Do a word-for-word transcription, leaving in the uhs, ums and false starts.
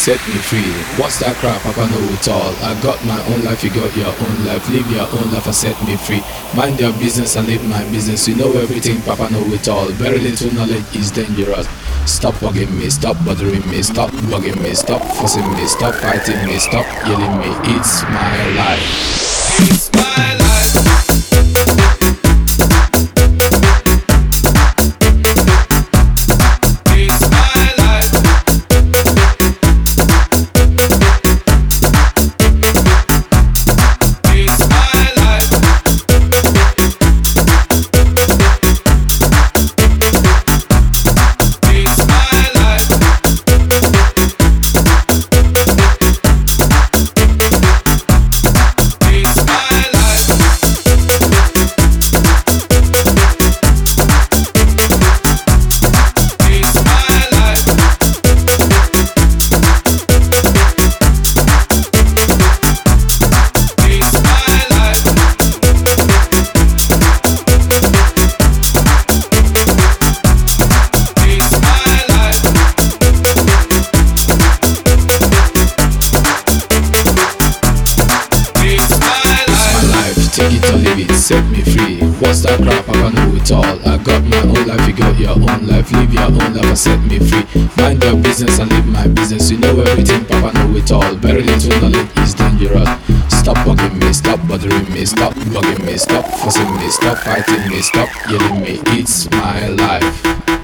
set me free. What's that crap? Papa know it all. I got my own life, you got your own life. Live your own life and set me free. Mind your business and live my business. You know everything, Papa know it all. Very little knowledge is dangerous. Stop bugging me, stop bothering me, stop bugging me, stop forcing me, stop fighting me, stop yelling me. It's my life. It's my life. Take it or leave it, set me free. What's that crap? Papa know it all. I got my own life, you got your own life. Live your own life and set me free. Mind your business and live my business. You know everything, Papa know it all. Very little knowledge is dangerous. Stop bugging me, stop bothering me, stop bugging me, stop forcing me, stop fighting me, stop yelling me. It's my life.